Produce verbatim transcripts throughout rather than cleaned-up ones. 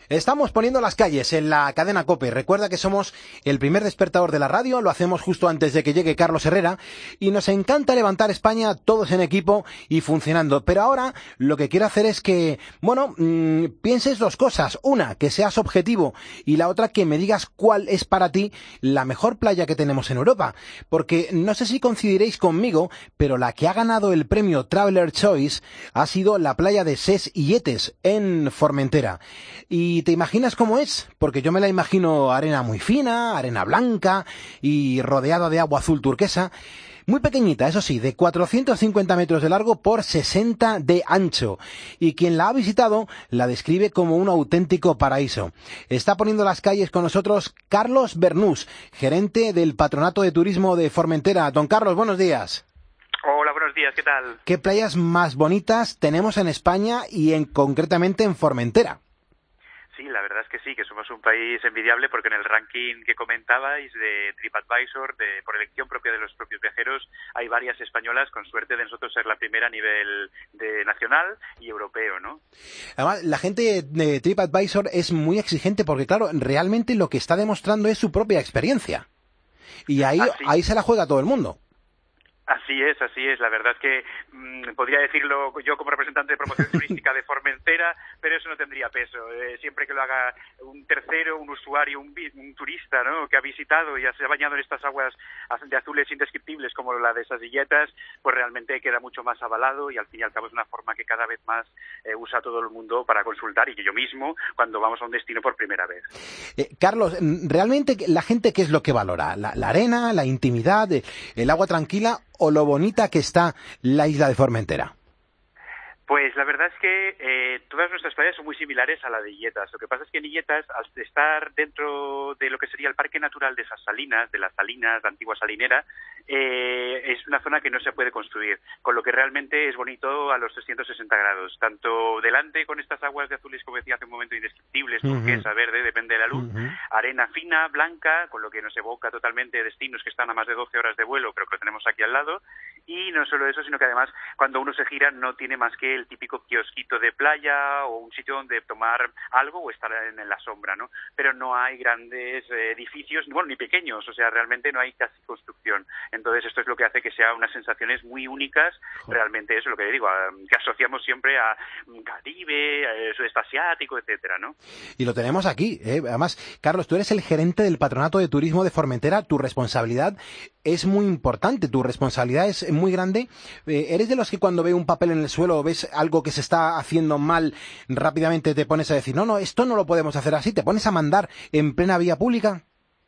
Estamos poniendo las calles en la cadena COPE. Recuerda que somos el primer despertador de la radio, lo hacemos justo antes de que llegue Carlos Herrera y nos encanta levantar España todos en equipo y funcionando. Pero ahora lo que quiero hacer es que, bueno, mmm, pienses dos cosas. Una, que seas objetivo y la otra, que me digas cuál es para ti la mejor playa que tenemos en Europa. Porque no sé si coincidiréis conmigo, pero la que ha ganado el premio Traveler Choice ha sido la playa de Ses Illetes en Formentera. ¿Y te imaginas cómo es? Porque yo me la imagino arena muy fina, arena blanca y rodeada de agua azul turquesa. Muy pequeñita, eso sí, de cuatrocientos cincuenta metros de largo por sesenta de ancho. Y quien la ha visitado la describe como un auténtico paraíso. Está poniendo las calles con nosotros Carlos Bernús, gerente del Patronato de Turismo de Formentera. Don Carlos, buenos días. Hola, buenos días, ¿qué tal? ¿Qué playas más bonitas tenemos en España y en concretamente en Formentera? Sí, la verdad es que sí, que somos un país envidiable porque en el ranking que comentabais de TripAdvisor, de, por elección propia de los propios viajeros, hay varias españolas, con suerte de nosotros ser la primera a nivel de nacional y europeo, ¿no? Además, la gente de TripAdvisor es muy exigente porque, claro, realmente lo que está demostrando es su propia experiencia. Y ahí, Así. ahí se la juega todo el mundo. Así es, así es. La verdad es que mmm, podría decirlo yo como representante de promoción turística de Formentera, pero eso no tendría peso. Eh, siempre que lo haga un tercero, un usuario, un, un turista, ¿no?, que ha visitado y se ha bañado en estas aguas de azules indescriptibles como la de esas Illetas, pues realmente queda mucho más avalado y al fin y al cabo es una forma que cada vez más eh, usa todo el mundo para consultar y que yo mismo cuando vamos a un destino por primera vez. Eh, Carlos, ¿realmente la gente qué es lo que valora? ¿La, la arena, la intimidad, el agua tranquila o lo bonita que está la isla de Formentera? Pues la verdad es que eh, todas nuestras playas son muy similares a la de Illetas. Lo que pasa es que en Illetas, al estar dentro de lo que sería el Parque Natural de esas salinas, de las salinas, la antigua salinera, eh, es una zona que no se puede construir, con lo que realmente es bonito a los trescientos sesenta grados. Tanto delante con estas aguas de azules, como decía hace un momento, indescriptibles, Uh-huh. turquesa, verde, depende de la luz, Uh-huh. arena fina, blanca, con lo que nos evoca totalmente destinos que están a más de doce horas de vuelo, pero que lo tenemos aquí al lado. Y no solo eso, sino que además cuando uno se gira no tiene más que el típico kiosquito de playa o un sitio donde tomar algo o estar en, en la sombra, ¿no? Pero no hay grandes eh, edificios, bueno, ni pequeños, o sea, realmente no hay casi construcción. Entonces esto es lo que hace que sea unas sensaciones muy únicas, realmente eso es lo que digo, a, que asociamos siempre a Caribe, a sudeste asiático, etcétera, ¿no? Y lo tenemos aquí, ¿eh? Además, Carlos, tú eres el gerente del Patronato de Turismo de Formentera, tu responsabilidad es muy importante, tu responsabilidad es muy grande. Eh, ¿Eres de los que cuando ve un papel en el suelo o ves algo que se está haciendo mal, rápidamente te pones a decir, no, no, esto no lo podemos hacer así, te pones a mandar en plena vía pública?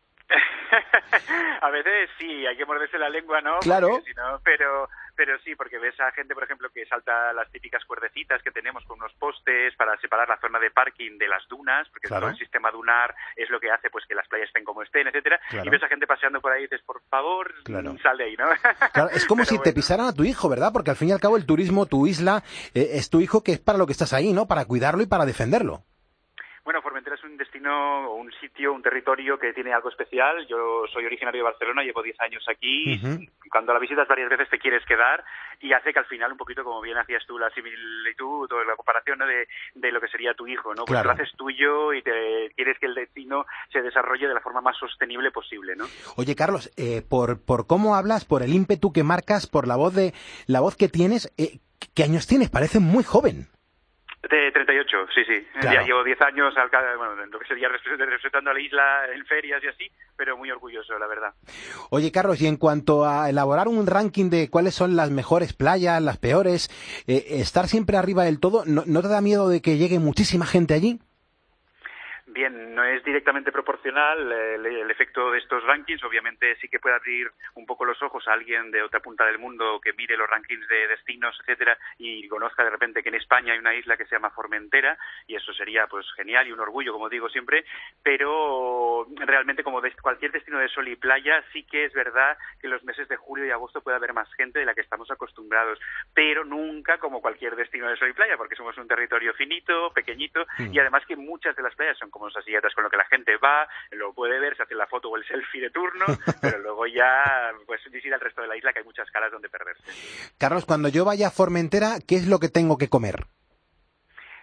A veces sí, hay que morderse la lengua, ¿no? Claro. Si no, pero pero sí, porque ves a gente, por ejemplo, que salta las típicas cuerdecitas que tenemos con unos postes para separar la zona de parking de las dunas, porque Claro. todo el sistema dunar es lo que hace pues que las playas estén como estén, etcétera. Claro. Y ves a gente paseando por ahí y dices, por favor, Claro. sal de ahí, ¿no? Claro, es como Pero si bueno. te pisaran a tu hijo, ¿verdad? Porque al fin y al cabo el turismo, tu isla, eh, es tu hijo, que es para lo que estás ahí, ¿no? Para cuidarlo y para defenderlo. Bueno, Formentera es un destino, un sitio, un territorio que tiene algo especial. Yo soy originario de Barcelona, llevo diez años aquí. Uh-huh. Cuando la visitas varias veces te quieres quedar y hace que al final, un poquito como bien hacías tú la similitud o la comparación, ¿no?, de, de lo que sería tu hijo, ¿no? Pues Claro. lo haces tuyo y te quieres que el destino se desarrolle de la forma más sostenible posible, ¿no? Oye, Carlos, eh, por, por cómo hablas, por el ímpetu que marcas, por la voz de la voz que tienes, eh, ¿qué años tienes? Pareces muy joven. De treinta y ocho, sí, sí. Claro. Ya llevo diez años al, bueno, en lo que sería representando a la isla en ferias y así, pero muy orgulloso, la verdad. Oye, Carlos, y en cuanto a elaborar un ranking de cuáles son las mejores playas, las peores, eh, estar siempre arriba del todo, ¿no, ¿no te da miedo de que llegue muchísima gente allí? Bien, no es directamente proporcional el, el efecto de estos rankings. Obviamente sí que puede abrir un poco los ojos a alguien de otra punta del mundo que mire los rankings de destinos, etcétera, y conozca de repente que en España hay una isla que se llama Formentera, y eso sería pues genial y un orgullo, como digo siempre, pero realmente como de cualquier destino de sol y playa, sí que es verdad que en los meses de julio y agosto puede haber más gente de la que estamos acostumbrados, pero nunca como cualquier destino de sol y playa, porque somos un territorio finito, pequeñito, mm. y además que muchas de las playas son como esas silletas con lo que la gente va, lo puede ver, se hace la foto o el selfie de turno, pero luego ya pues visita el resto de la isla, que hay muchas calas donde perderse. Carlos, cuando yo vaya a Formentera, ¿qué es lo que tengo que comer?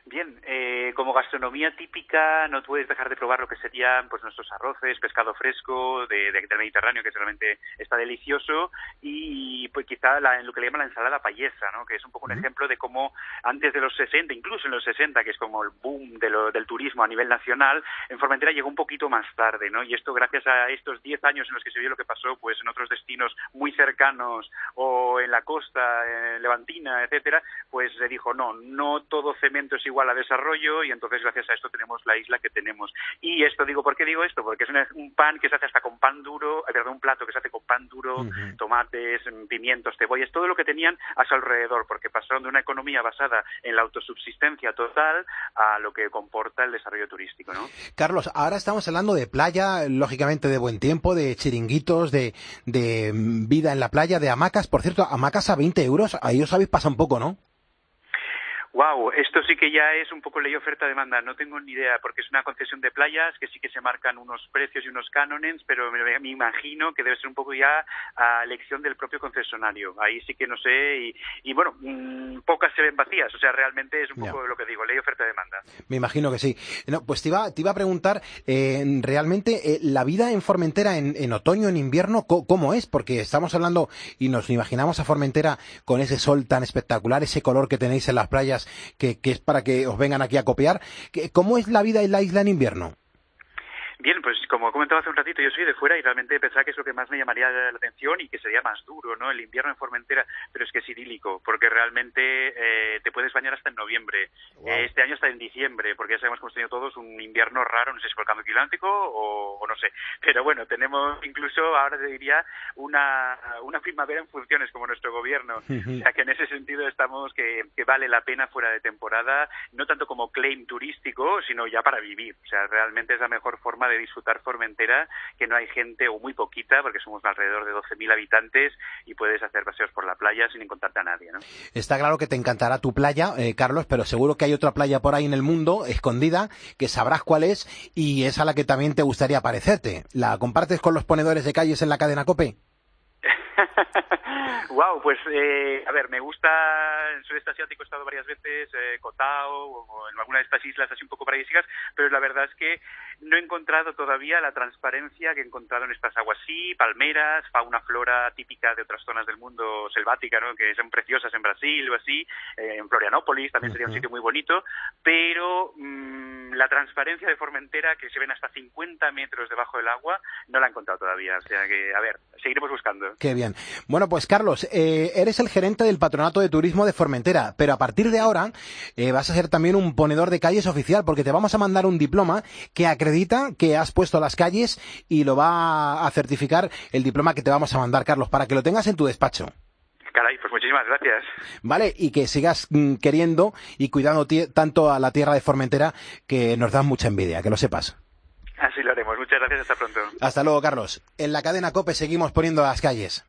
Bien, eh, como gastronomía típica no puedes dejar de probar lo que serían pues nuestros arroces, pescado fresco de, de, del Mediterráneo, que realmente está delicioso, y pues quizá la, lo que le llaman la ensalada payesa, ¿no? Que es un poco un ejemplo de cómo antes de los sesenta, incluso en los sesenta, que es como el boom de lo, del turismo a nivel nacional, en Formentera llegó un poquito más tarde, ¿no? Y esto gracias a estos diez años en los que se vio lo que pasó pues en otros destinos muy cercanos o en la costa eh, levantina, etcétera, pues se dijo, no, no todo cemento es igual a desarrollo, y entonces gracias a esto tenemos la isla que tenemos. Y esto digo, ¿por qué digo esto? Porque es un, un pan que se hace hasta con pan duro, eh, perdón, un plato que se hace con pan duro, uh-huh. tomates, pimientos, cebollas, todo lo que tenían a su alrededor, porque pasaron de una economía basada en la autosubsistencia total a lo que comporta el desarrollo turístico, ¿no? Carlos, ahora estamos hablando de playa, lógicamente de buen tiempo, de chiringuitos, de, de vida en la playa, de hamacas. Por cierto, hamacas a veinte euros, ahí os habéis pasado un poco, ¿no? Wow, esto sí que ya es un poco ley oferta-demanda, no tengo ni idea, porque es una concesión de playas que sí que se marcan unos precios y unos cánones, pero me, me imagino que debe ser un poco ya a elección del propio concesionario. Ahí sí que no sé, y, y bueno, mmm, pocas se ven vacías, o sea, realmente es un poco yeah. lo que digo, ley oferta-demanda. Me imagino que sí. No, pues te iba, te iba a preguntar, eh, realmente, eh, la vida en Formentera en, en otoño, en invierno, ¿cómo es? Porque estamos hablando y nos imaginamos a Formentera con ese sol tan espectacular, ese color que tenéis en las playas, Que, que es para que os vengan aquí a copiar. ¿Cómo es la vida en la isla en invierno? Bien, pues como he comentado hace un ratito, yo soy de fuera y realmente pensaba que es lo que más me llamaría la atención y que sería más duro, ¿no? El invierno en Formentera, pero es que es idílico, porque realmente eh, te puedes bañar hasta en noviembre. Wow. Eh, este año hasta en diciembre, porque ya sabemos que hemos tenido todos un invierno raro, no sé si por el cambio climático o, o no sé. Pero bueno, tenemos incluso, ahora te diría, una, una primavera en funciones como nuestro gobierno. Uh-huh. O sea que en ese sentido estamos que, que vale la pena fuera de temporada, no tanto como claim turístico, sino ya para vivir. O sea, realmente es la mejor forma de disfrutar Formentera, que no hay gente o muy poquita, porque somos alrededor de doce mil habitantes y puedes hacer paseos por la playa sin encontrarte a nadie, ¿no? Está claro que te encantará tu playa, eh, Carlos, pero seguro que hay otra playa por ahí en el mundo, escondida, que sabrás cuál es y es a la que también te gustaría parecerte. ¿La compartes con los ponedores de calles en la cadena COPE? Wow, pues eh, a ver, me gusta el sudeste asiático, he estado varias veces, eh, Koh Tao o en alguna de estas islas así un poco paradisíacas, pero la verdad es que no he encontrado todavía la transparencia que he encontrado en estas aguas. Sí, palmeras, fauna, flora típica de otras zonas del mundo selvática, ¿no? Que son preciosas en Brasil o así, eh, en Florianópolis también sería un sitio muy bonito, pero mmm, la transparencia de Formentera, que se ven hasta cincuenta metros debajo del agua, no la he encontrado todavía. O sea que, a ver, seguiremos buscando. Qué bien. Bueno, pues Carlos, eh, eres el gerente del Patronato de Turismo de Formentera, pero a partir de ahora eh, vas a ser también un ponedor de calles oficial, porque te vamos a mandar un diploma que acredita que has puesto las calles y lo va a certificar el diploma que te vamos a mandar, Carlos, para que lo tengas en tu despacho. Caray, pues muchísimas gracias. Vale, y que sigas mm, queriendo y cuidando tanto a la tierra de Formentera, que nos da mucha envidia, que lo sepas. Así lo haremos. Muchas gracias. Hasta pronto. Hasta luego, Carlos. En la cadena COPE seguimos poniendo las calles.